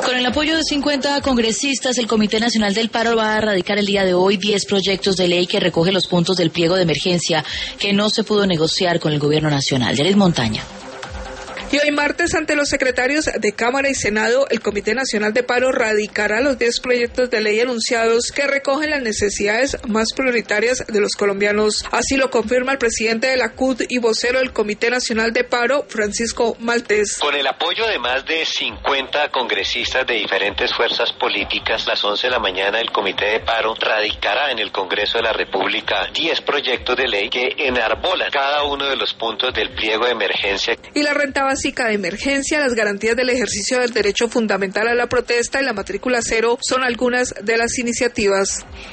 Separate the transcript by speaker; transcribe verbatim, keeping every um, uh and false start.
Speaker 1: Con el apoyo de cincuenta congresistas, el Comité Nacional del Paro va a radicar el día de hoy diez proyectos de ley que recogen los puntos del pliego de emergencia que no se pudo negociar con el gobierno nacional. Yaris Montaña.
Speaker 2: Y hoy martes, ante los secretarios de Cámara y Senado, el Comité Nacional de Paro radicará los diez proyectos de ley anunciados que recogen las necesidades más prioritarias de los colombianos. Así lo confirma el presidente de la C U T y vocero del Comité Nacional de Paro, Francisco Maltés.
Speaker 3: Con el apoyo de más de cincuenta congresistas de diferentes fuerzas políticas, a las once de la mañana el Comité de Paro radicará en el Congreso de la República diez proyectos de ley que enarbolan cada uno de los puntos del pliego de emergencia.
Speaker 2: Y la renta básica de emergencia, las garantías del ejercicio del derecho fundamental a la protesta y la matrícula cero son algunas de las iniciativas.